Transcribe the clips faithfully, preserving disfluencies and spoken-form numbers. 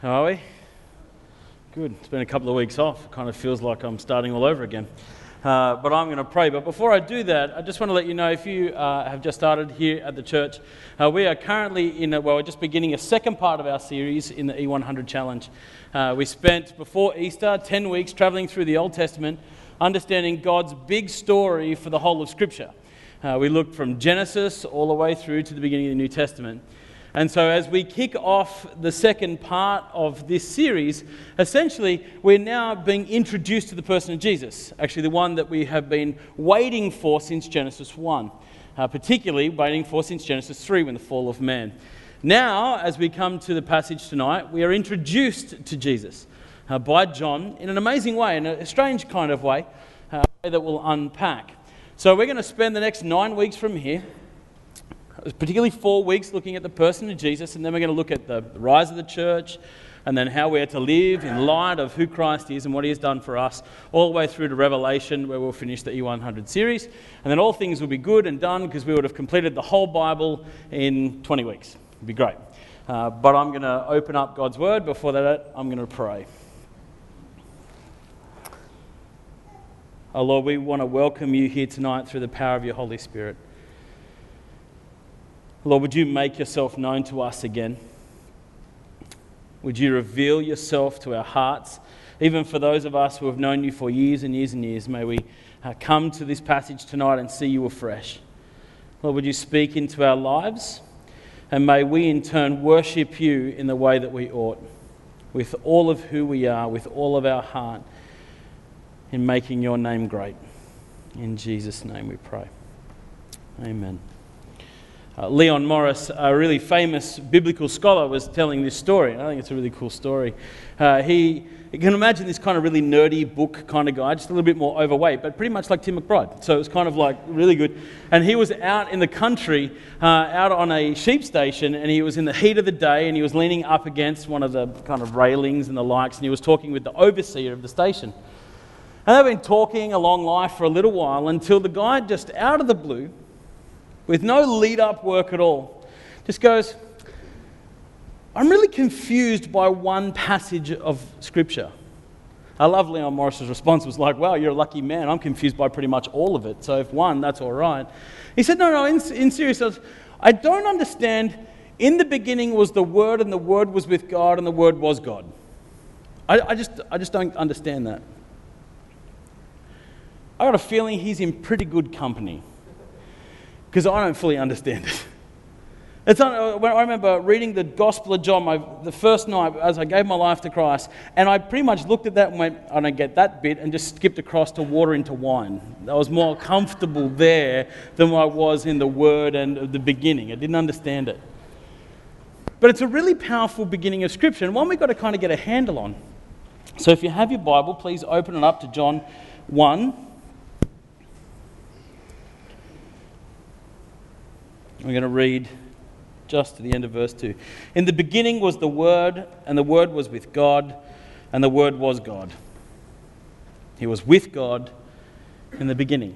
How are we? Good. It's been a couple of weeks off. It kind of feels like I'm starting all over again. Uh, but I'm going to pray. But before I do that, I just want to let you know, if you uh, have just started here at the church, uh, we are currently in, a, well, we're just beginning a second part of our series in the E one hundred Challenge. Uh, we spent, before Easter, ten weeks traveling through the Old Testament, understanding God's big story for the whole of Scripture. Uh, we looked from Genesis all the way through to the beginning of the New Testament. And so as we kick off the second part of this series, essentially we're now being introduced to the person of Jesus, actually the one that we have been waiting for since Genesis one, uh, particularly waiting for since Genesis three when the fall of man. Now, as we come to the passage tonight, we are introduced to Jesus uh, by John in an amazing way, in a strange kind of way, uh, a way that we'll unpack. So we're going to spend the next nine weeks from here, particularly four weeks looking at the person of Jesus, and then we're going to look at the rise of the church, and then how we're to live in light of who Christ is and what he has done for us, all the way through to Revelation, where we'll finish the E one hundred series, and then all things will be good and done because we would have completed the whole Bible in twenty weeks. It'd be great. Uh, but I'm going to open up God's Word. Before that, I'm going to pray. Oh Lord, we want to welcome you here tonight through the power of your Holy Spirit. Lord, would you make yourself known to us again? Would you reveal yourself to our hearts? Even for those of us who have known you for years and years and years, may we uh, come to this passage tonight and see you afresh. Lord, would you speak into our lives? And may we in turn worship you in the way that we ought, with all of who we are, with all of our heart, in making your name great. In Jesus' name we pray. Amen. Uh, Leon Morris, a really famous biblical scholar, was telling this story. I think it's a really cool story. Uh, he, you can imagine this kind of really nerdy book kind of guy, just a little bit more overweight, but pretty much like Tim McBride. So it was kind of like really good. And he was out in the country, uh, out on a sheep station, and he was in the heat of the day, and he was leaning up against one of the kind of railings and the likes, and he was talking with the overseer of the station. And they've been talking along life for a little while until the guy, just out of the blue, with no lead-up work at all, just goes, I'm really confused by one passage of Scripture. I love Leon Morris's response. Was like, wow, you're a lucky man. I'm confused by pretty much all of it. So if one, that's all right. He said, no, no, in, in seriousness, I don't understand. In the beginning was the Word, and the Word was with God, and the Word was God. I, I just, I just don't understand that. I got a feeling he's in pretty good company, because I don't fully understand it. It's not, when I remember reading the Gospel of John my, the first night as I gave my life to Christ, and I pretty much looked at that and went, I don't get that bit, and just skipped across to water into wine. I was more comfortable there than I was in the Word and the beginning. I didn't understand it. But it's a really powerful beginning of Scripture, and one we've got to kind of get a handle on. So if you have your Bible, please open it up to John one. We're going to read just to the end of verse two. In the beginning was the Word, and the Word was with God, and the Word was God. He was with God in the beginning.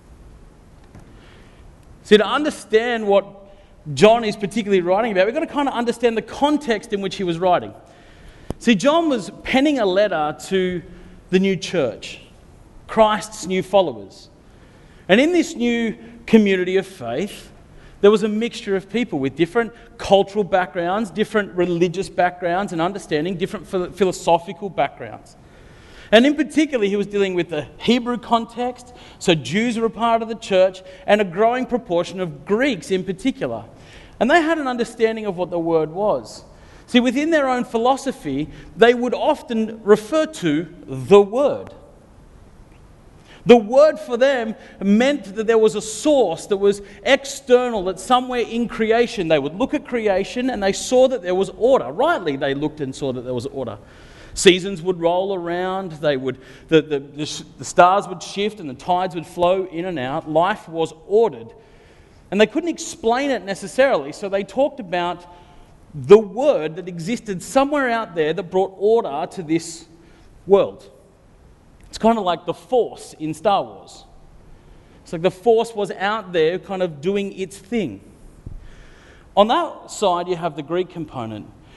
See, to understand what John is particularly writing about, we've got to kind of understand the context in which he was writing. See, John was penning a letter to the new church, Christ's new followers. And in this new community of faith, there was a mixture of people with different cultural backgrounds, different religious backgrounds and understanding, different philosophical backgrounds. And in particular, he was dealing with the Hebrew context, so Jews were a part of the church, and a growing proportion of Greeks in particular. And they had an understanding of what the Word was. See, within their own philosophy, they would often refer to the Word. The Word for them meant that there was a source that was external, that somewhere in creation they would look at creation and they saw that there was order. Rightly, they looked and saw that there was order. Seasons would roll around, they would, the, the, the, the stars would shift and the tides would flow in and out. Life was ordered. And they couldn't explain it necessarily, so they talked about the Word that existed somewhere out there that brought order to this world. It's kind of like the Force in Star Wars. It's like the Force was out there kind of doing its thing. On that side, you have the Greek component.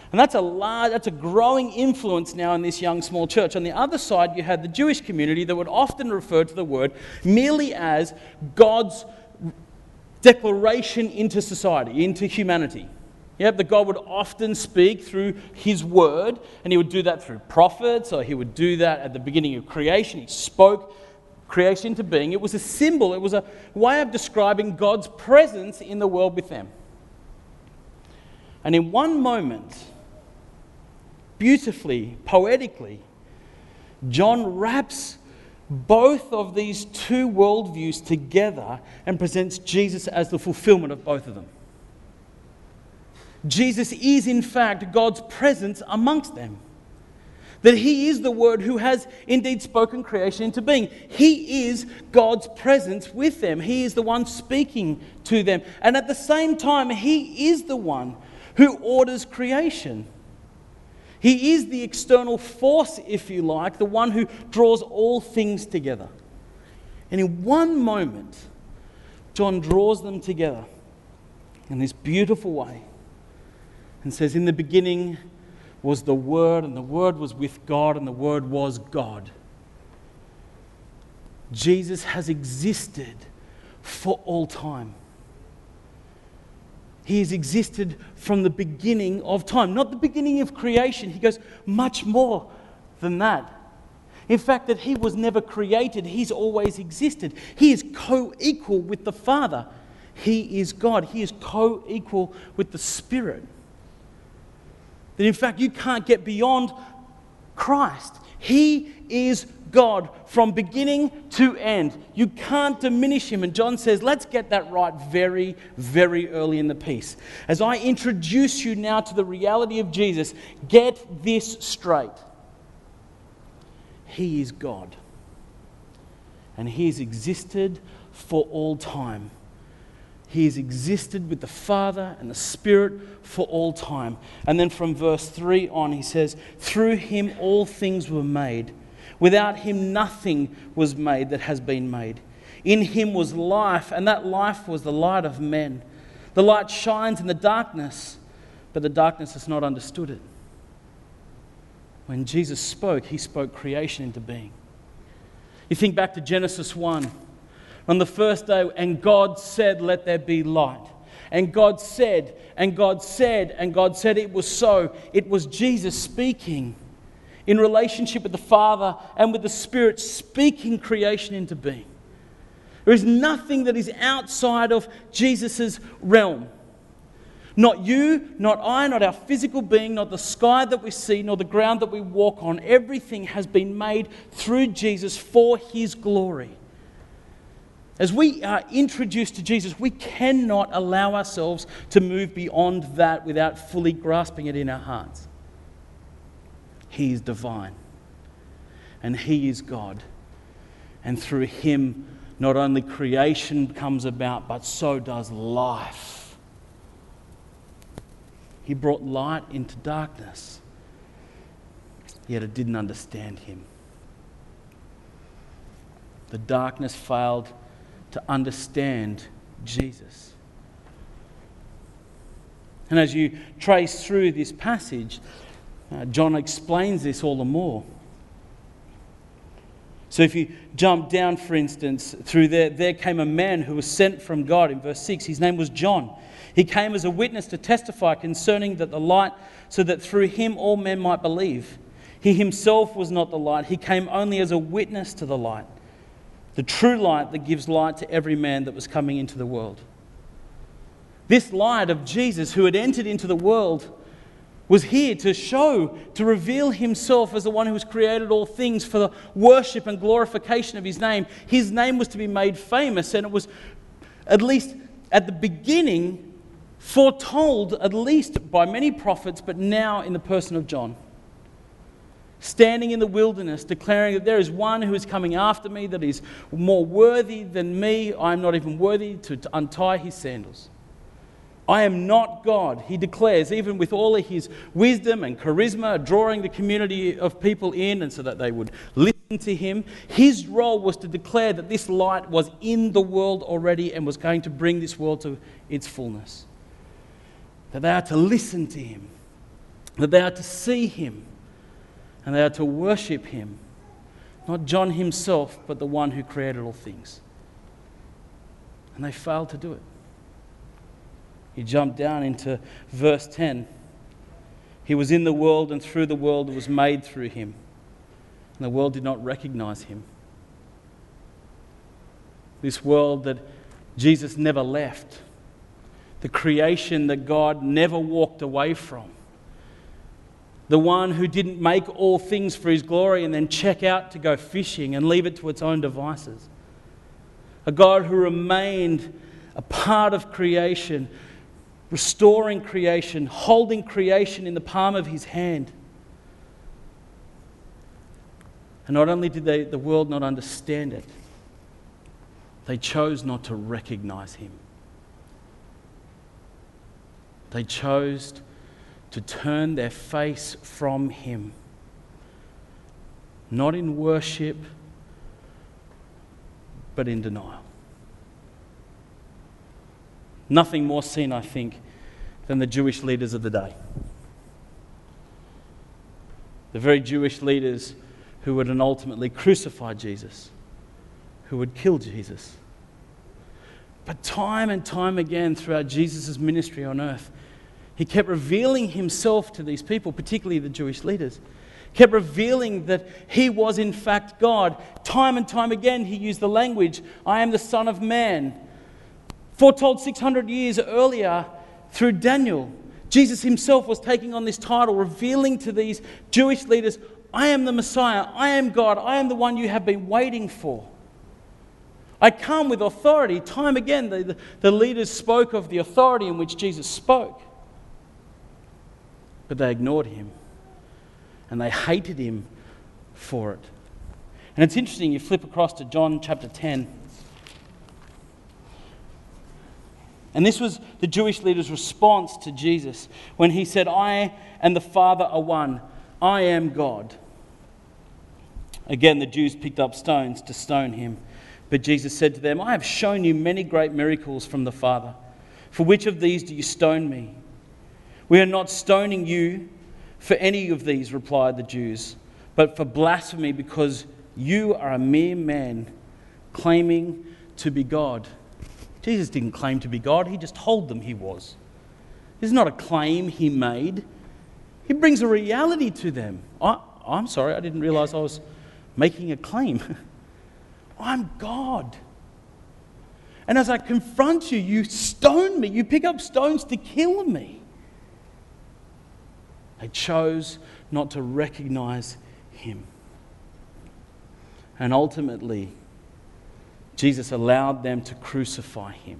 And that's a large, that's a growing influence now in this young small church. On the other side, you had the Jewish community that would often refer to the word merely as God's declaration into society, into humanity. Yep, that God would often speak through his word, and he would do that through prophets, or he would do that at the beginning of creation. He spoke creation into being. It was a symbol, it was a way of describing God's presence in the world with them. And in one moment, beautifully, poetically, John wraps both of these two worldviews together and presents Jesus as the fulfillment of both of them. Jesus is, in fact, God's presence amongst them. That he is the Word who has indeed spoken creation into being. He is God's presence with them. He is the one speaking to them. And at the same time, he is the one who orders creation. He is the external force, if you like, the one who draws all things together. And in one moment, John draws them together in this beautiful way and says, in the beginning was the Word, and the Word was with God, and the Word was God. Jesus has existed for all time. He has existed from the beginning of time, not the beginning of creation. He goes much more than that. In fact, that he was never created, he's always existed. He is co-equal with the Father. He is God. He is co-equal with the Spirit. That in fact, you can't get beyond Christ. He is God from beginning to end. You can't diminish him. And John says, let's get that right very, very early in the piece. As I introduce you now to the reality of Jesus, get this straight. He is God. And he has existed for all time. He has existed with the Father and the Spirit for all time. And then from verse three on, he says, through him all things were made. Without him nothing was made that has been made. In him was life, and that life was the light of men. The light shines in the darkness, but the darkness has not understood it. When Jesus spoke, he spoke creation into being. You think back to Genesis one. On the first day, and God said, let there be light. And God said, and God said, and God said it was so. It was Jesus speaking in relationship with the Father and with the Spirit, speaking creation into being. There is nothing that is outside of Jesus' realm. Not you, not I, not our physical being, not the sky that we see, nor the ground that we walk on. Everything has been made through Jesus for his glory. As we are introduced to Jesus, we cannot allow ourselves to move beyond that without fully grasping it in our hearts. He is divine, and he is God. And through him, not only creation comes about, but so does life. He brought light into darkness, yet it didn't understand him. The darkness failed to understand Jesus. And as you trace through this passage, uh, John explains this all the more. So if you jump down, for instance, through there, there came a man who was sent from God in verse six. His name was John. He came as a witness to testify concerning that the light, so that through him all men might believe. He himself was not the light. He came only as a witness to the light. The true light that gives light to every man that was coming into the world. This light of Jesus who had entered into the world was here to show, to reveal himself as the one who has created all things for the worship and glorification of his name. His name was to be made famous, and it was, at least at the beginning, foretold at least by many prophets, but now in the person of John. Standing in the wilderness, declaring that there is one who is coming after me that is more worthy than me. I am not even worthy to untie his sandals. I am not God, he declares, even with all of his wisdom and charisma, drawing the community of people in and so that they would listen to him. His role was to declare that this light was in the world already and was going to bring this world to its fullness. That they are to listen to him. that they are to see him and they are to worship him, not John himself, but the one who created all things. And they failed to do it. You jump down into verse ten. He was in the world, and through the world it was made through him. And the world did not recognize him. This world that Jesus never left. The creation that God never walked away from. The one who didn't make all things for his glory and then check out to go fishing and leave it to its own devices. A God who remained a part of creation, restoring creation, holding creation in the palm of his hand. And not only did they, the world not understand it, they chose not to recognize him. They chose to turn their face from him. Not in worship, but in denial. Nothing more seen, I think, than the Jewish leaders of the day. The very Jewish leaders who would ultimately crucify Jesus, who would kill Jesus. But time and time again throughout Jesus' ministry on earth, he kept revealing himself to these people, particularly the Jewish leaders. Kept revealing that he was in fact God. Time and time again he used the language, I am the Son of Man. Foretold six hundred years earlier through Daniel. Jesus himself was taking on this title, revealing to these Jewish leaders, I am the Messiah, I am God, I am the one you have been waiting for. I come with authority. Time again, the, the, the leaders spoke of the authority in which Jesus spoke. But they ignored him. And they hated him for it. And it's interesting, you flip across to John chapter ten. And this was the Jewish leaders' response to Jesus when he said, I and the Father are one. I am God. Again, the Jews picked up stones to stone him. But Jesus said to them, I have shown you many great miracles from the Father. For which of these do you stone me? We are not stoning you for any of these, replied the Jews, but for blasphemy, because you are a mere man claiming to be God. Jesus didn't claim to be God, he just told them he was. This is not a claim he made. He brings a reality to them. I, I'm sorry, I didn't realize I was making a claim. I'm God. And as I confront you, you stone me. You pick up stones to kill me. They chose not to recognize him. And ultimately, Jesus allowed them to crucify him.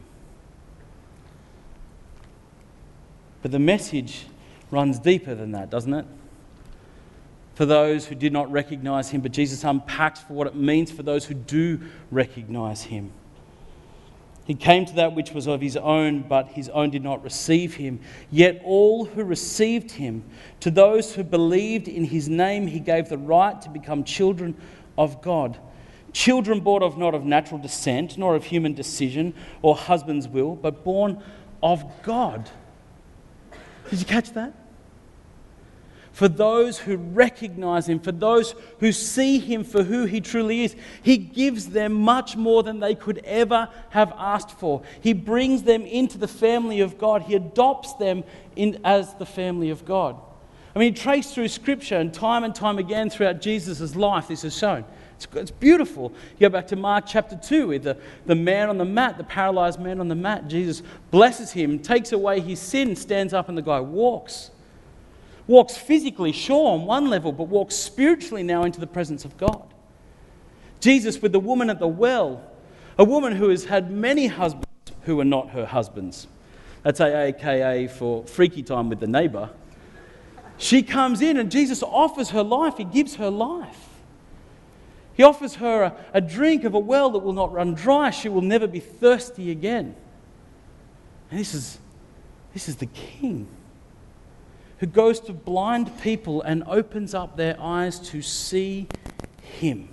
But the message runs deeper than that, doesn't it? For those who did not recognize him, but Jesus unpacks for what it means for those who do recognize him. He came to that which was of his own, but his own did not receive him. Yet all who received him, to those who believed in his name, he gave the right to become children of God. Children born of not of natural descent, nor of human decision or husband's will, but born of God. Did you catch that? For those who recognize him, for those who see him for who he truly is, he gives them much more than they could ever have asked for. He brings them into the family of God. He adopts them in as the family of God. I mean, trace through Scripture, and time and time again throughout Jesus' life, this is shown. It's, it's beautiful. You go back to Mark chapter two with the, the man on the mat, the paralyzed man on the mat. Jesus blesses him, takes away his sin, stands up, and the guy walks. Walks physically, sure, on one level, but walks spiritually now into the presence of God. Jesus with the woman at the well, a woman who has had many husbands who were not her husbands. That's A K A for freaky time with the neighbour. She comes in and Jesus offers her life. He gives her life. He offers her a, a drink of a well that will not run dry. She will never be thirsty again. And this is, this is the King who goes to blind people and opens up their eyes to see him.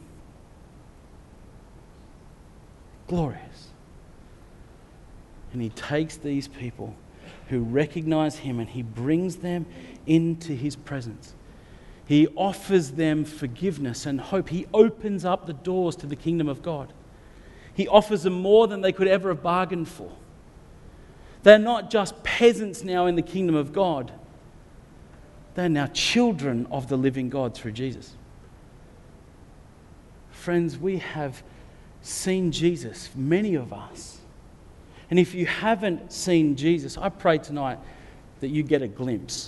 Glorious. And he takes these people who recognize him, and he brings them into his presence. He offers them forgiveness and hope. He opens up the doors to the kingdom of God. He offers them more than they could ever have bargained for. They're not just peasants now in the kingdom of God. They're now children of the living God through Jesus. Friends, we have seen Jesus, many of us. And if you haven't seen Jesus, I pray tonight that you get a glimpse.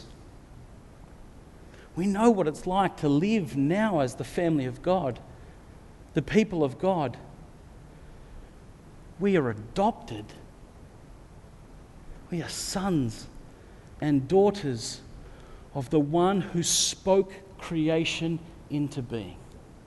We know what it's like to live now as the family of God, the people of God. We are adopted. We are sons and daughters of the one who spoke creation into being.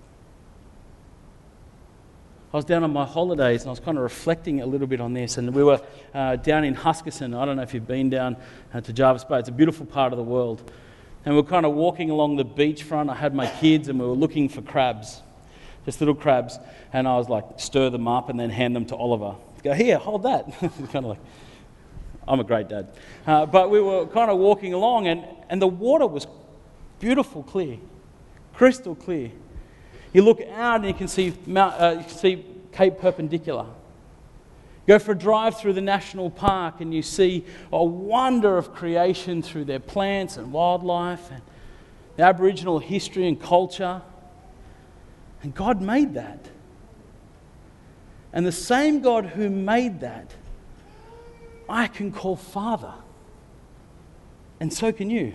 I was down on my holidays and I was kind of reflecting a little bit on this, and we were uh, down in Huskisson. I don't know if you've been down uh, to Jarvis Bay. It's a beautiful part of the world. And we were kind of walking along the beachfront. I had my kids and we were looking for crabs, just little crabs. And I was like, stir them up and then hand them to Oliver. Go, here, hold that. It's kind of like, I'm a great dad. Uh, but we were kind of walking along, and, and the water was beautiful, clear, crystal clear. You look out and you can see Mount, uh, you can see Cape Perpendicular. Go for a drive through the national park and you see a wonder of creation through their plants and wildlife and the Aboriginal history and culture. And God made that. And the same God who made that, I can call Father. And so can you.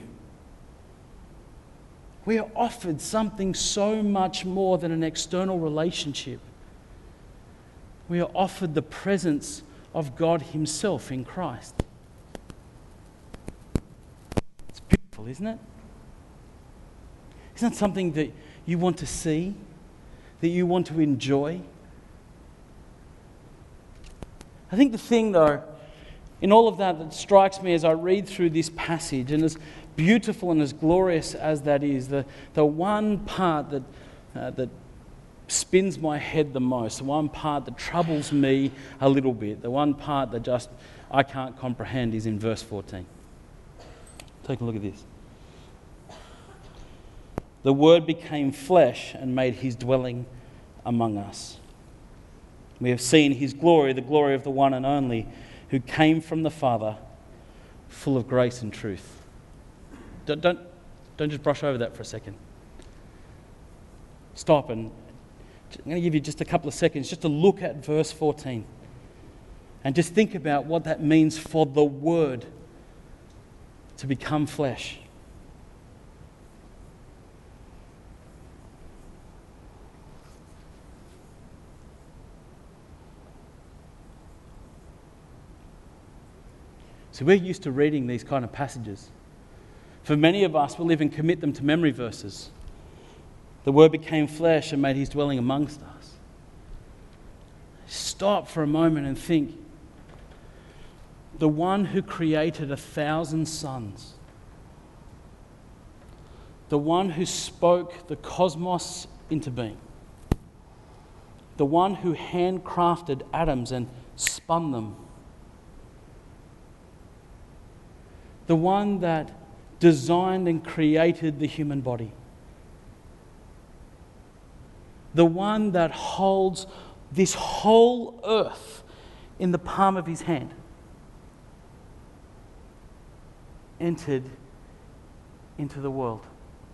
We are offered something so much more than an external relationship. We are offered the presence of God himself in Christ. It's beautiful, isn't it? Isn't that something that you want to see, that you want to enjoy? I think the thing, though, in all of that that strikes me as I read through this passage, and as beautiful and as glorious as that is, the, the one part that, uh, that spins my head the most, the one part that troubles me a little bit, the one part that just I can't comprehend is in verse fourteen. Take a look at this. The Word became flesh and made his dwelling among us. We have seen his glory, the glory of the one and only, who came from the Father, full of grace and truth. Don't, don't, don't just brush over that for a second. Stop, and I'm going to give you just a couple of seconds just to look at verse fourteen and just think about what that means for the Word to become flesh. So we're used to reading these kind of passages. For many of us, we'll even commit them to memory verses. The Word became flesh and made his dwelling amongst us. Stop for a moment and think. The one who created a thousand suns, the one who spoke the cosmos into being, the one who handcrafted atoms and spun them, the one that designed and created the human body, the one that holds this whole earth in the palm of his hand, entered into the world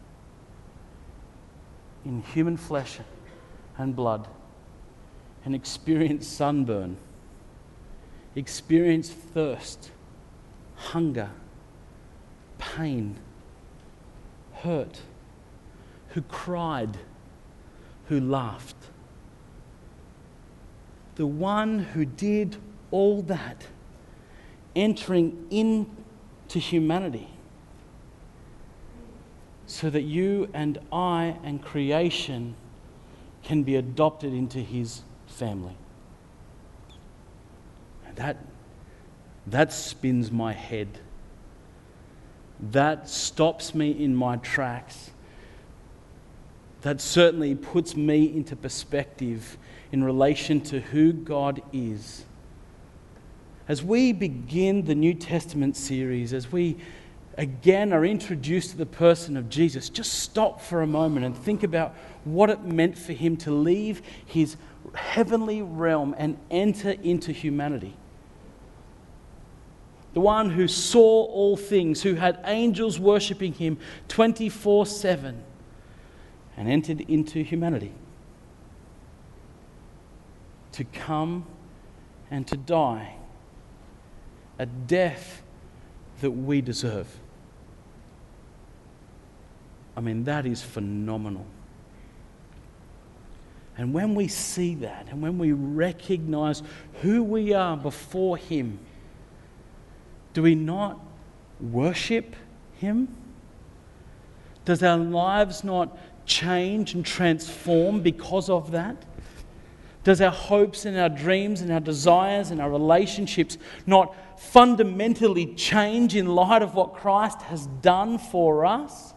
in human flesh and blood and experienced sunburn, experienced thirst, hunger, pain, hurt, who cried, who laughed. The one who did all that, entering into humanity so that you and I and creation can be adopted into his family. And that, that spins my head. That stops me in my tracks. That certainly puts me into perspective in relation to who God is. as we begin the New Testament series, as we again are introduced to the person of Jesus, just stop for a moment and think about what it meant for him to leave his heavenly realm and enter into humanity. The one who saw all things, who had angels worshipping him twenty-four seven, and entered into humanity to come and to die a death that we deserve. I mean, that is phenomenal. And when we see that, and when we recognize who we are before him, do we not worship him? Does our lives not change and transform because of that? Does our hopes and our dreams and our desires and our relationships not fundamentally change in light of what Christ has done for us?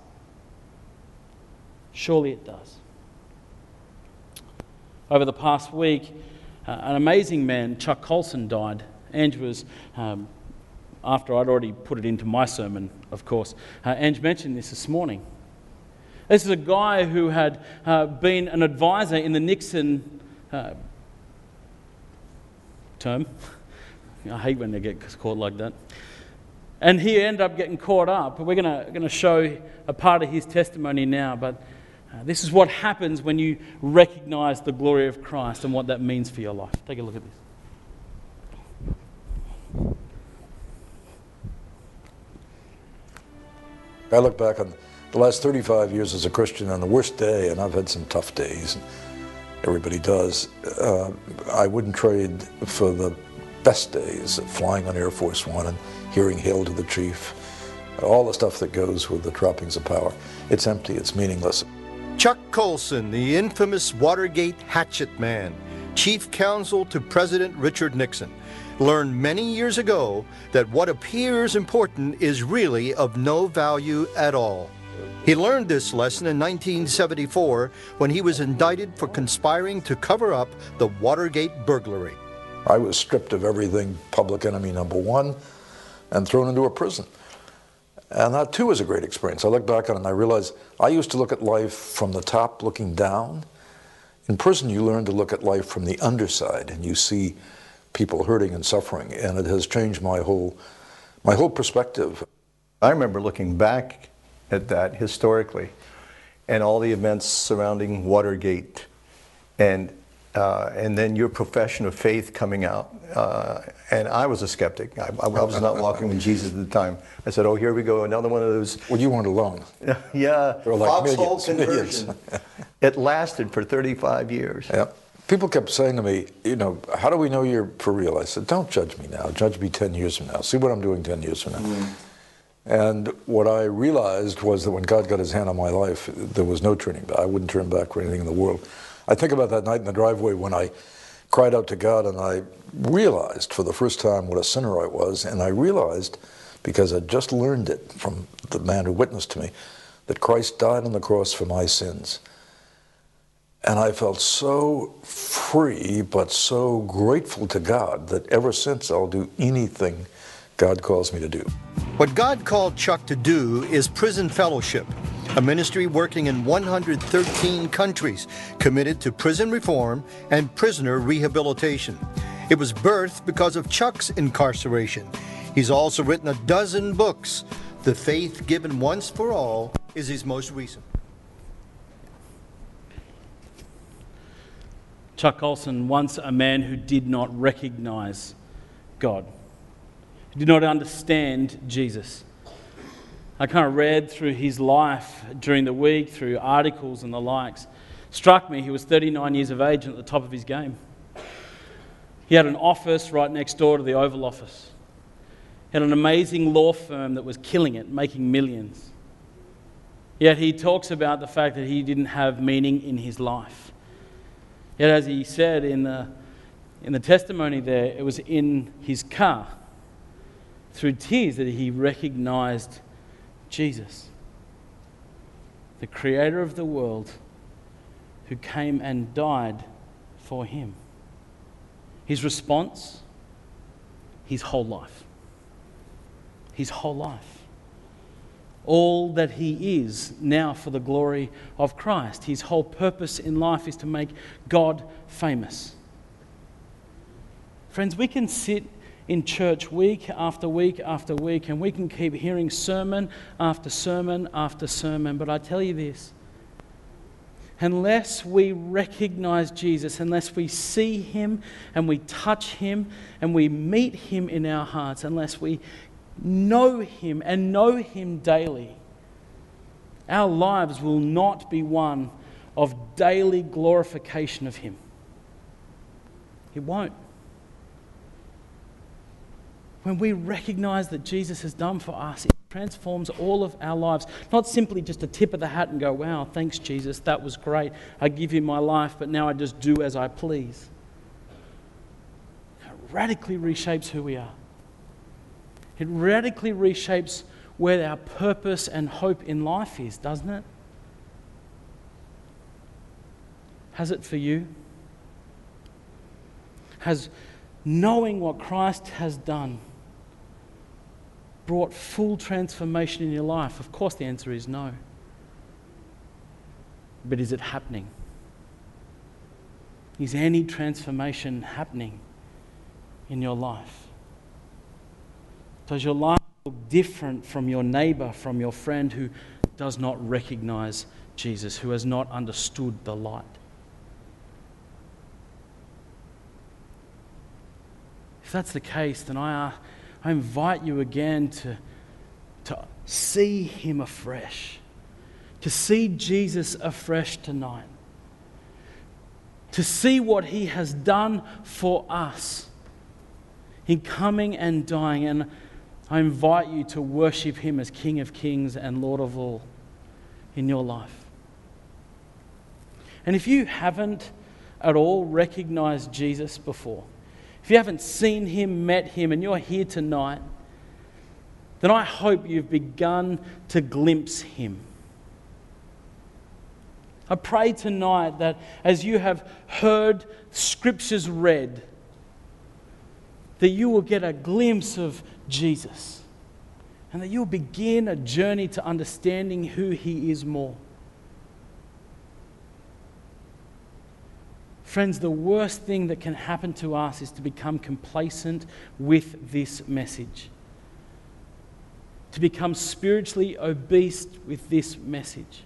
Surely it does. Over the past week, uh, an amazing man, Chuck Colson, died. Ange was, um, after I'd already put it into my sermon, of course, uh, Ange mentioned this this morning. This is a guy who had uh, been an advisor in the Nixon uh, term. I hate when they get caught like that. And he ended up getting caught up. We're going to show a part of his testimony now, but uh, this is what happens when you recognize the glory of Christ and what that means for your life. Take a look at this. I look back on the last thirty-five years as a Christian on the worst day, and I've had some tough days, and everybody does. Uh, I wouldn't trade for the best days of flying on Air Force One and hearing Hail to the Chief, all the stuff that goes with the droppings of power. It's empty, it's meaningless. Chuck Colson, the infamous Watergate hatchet man, chief counsel to President Richard Nixon, learned many years ago that what appears important is really of no value at all. He learned this lesson in nineteen seventy-four when he was indicted for conspiring to cover up the Watergate burglary. I was stripped of everything, public enemy number one, and thrown into a prison. And that too was a great experience. I look back on it and I realize I used to look at life from the top looking down. In prison you learn to look at life from the underside and you see people hurting and suffering, and it has changed my whole, my whole perspective. I remember looking back at that historically and all the events surrounding Watergate, and uh, and then your profession of faith coming out. Uh, and I was a skeptic. I, I was not walking with Jesus at the time. I said, oh, here we go, another one of those. Well, you weren't alone. Yeah, there were like foxhole millions, conversion. millions. It lasted for thirty-five years. Yeah. People kept saying to me, you know, how do we know you're for real? I said, don't judge me now. Judge me ten years from now. See what I'm doing ten years from now. Mm. And what I realized was that when God got his hand on my life, there was no turning back. I wouldn't turn back for anything in the world. I think about that night in the driveway when I cried out to God and I realized for the first time what a sinner I was. And I realized, because I'd just learned it from the man who witnessed to me, that Christ died on the cross for my sins. And I felt so free, but so grateful to God that ever since I'll do anything God calls me to do. What God called Chuck to do is prison fellowship, a ministry working in one hundred thirteen countries, committed to prison reform and prisoner rehabilitation. It was birthed because of Chuck's incarceration. He's also written a dozen books. The Faith Given Once for All is his most recent. Chuck Colson, once a man who did not recognize God, who did not understand Jesus. I kind of read through his life during the week, through articles and the likes. Struck me, he was thirty-nine years of age and at the top of his game. He had an office right next door to the Oval Office. He had an amazing law firm that was killing it, making millions. Yet he talks about the fact that he didn't have meaning in his life. Yet as he said in the, in the testimony there, it was in his car, through tears, that he recognized Jesus, the creator of the world, who came and died for him. His response, his whole life. His whole life. All that he is now for the glory of Christ. His whole purpose in life is to make God famous. Friends, we can sit in church week after week after week and we can keep hearing sermon after sermon after sermon, but I tell you this, unless we recognize Jesus, unless we see him and we touch him and we meet him in our hearts, unless we know him and know him daily, our lives will not be one of daily glorification of him. It won't. When we recognize that Jesus has done for us, it transforms all of our lives. Not simply just a tip of the hat and go, wow, thanks Jesus, that was great. I give you my life, but now I just do as I please. It radically reshapes who we are. It radically reshapes where our purpose and hope in life is, doesn't it? Has it for you? Has knowing what Christ has done brought full transformation in your life? Of course the answer is no. But is it happening? Is any transformation happening in your life? Does your life look different from your neighbor, from your friend who does not recognize Jesus, who has not understood the light? If that's the case, then I, I invite you again to, to see him afresh, to see Jesus afresh tonight, to see what he has done for us in coming and dying. And I invite you to worship him as King of Kings and Lord of all in your life. And if you haven't at all recognized Jesus before, if you haven't seen him, met him, and you're here tonight, then I hope you've begun to glimpse him. I pray tonight that as you have heard scriptures read, that you will get a glimpse of Jesus and that you'll begin a journey to understanding who he is more. Friends, the worst thing that can happen to us is to become complacent with this message, to become spiritually obese with this message.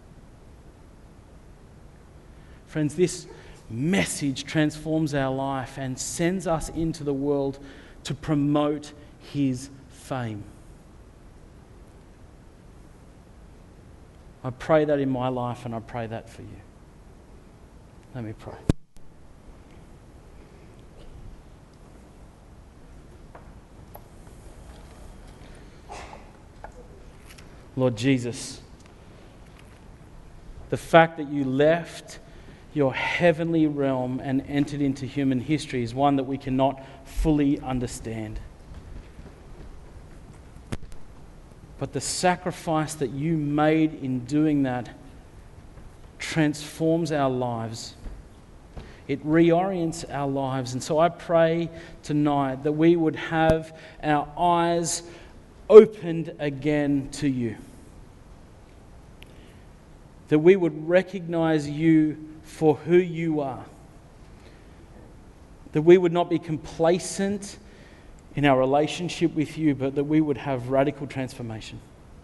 Friends, this message transforms our life and sends us into the world to promote his fame. I pray that in my life, and I pray that for you. Let me pray. Lord Jesus, the fact that you left your heavenly realm and entered into human history is one that we cannot fully understand. But the sacrifice that you made in doing that transforms our lives. It reorients our lives. And so I pray tonight that we would have our eyes opened again to you. That we would recognize you for who you are. That we would not be complacent in our relationship with you, but that we would have radical transformation.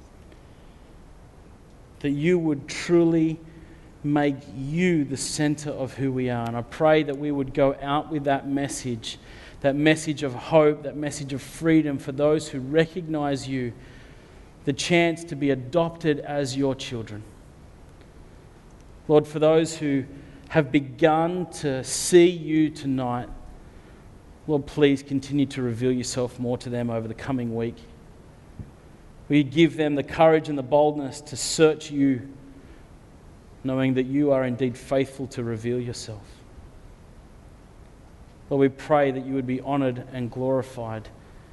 That you would truly make you the center of who we are. And I pray that we would go out with that message, that message of hope, that message of freedom for those who recognize you, the chance to be adopted as your children. Lord, for those who have begun to see you tonight, Lord, please continue to reveal yourself more to them over the coming week. Will you give them the courage and the boldness to search you, knowing that you are indeed faithful to reveal yourself. Lord, we pray that you would be honored and glorified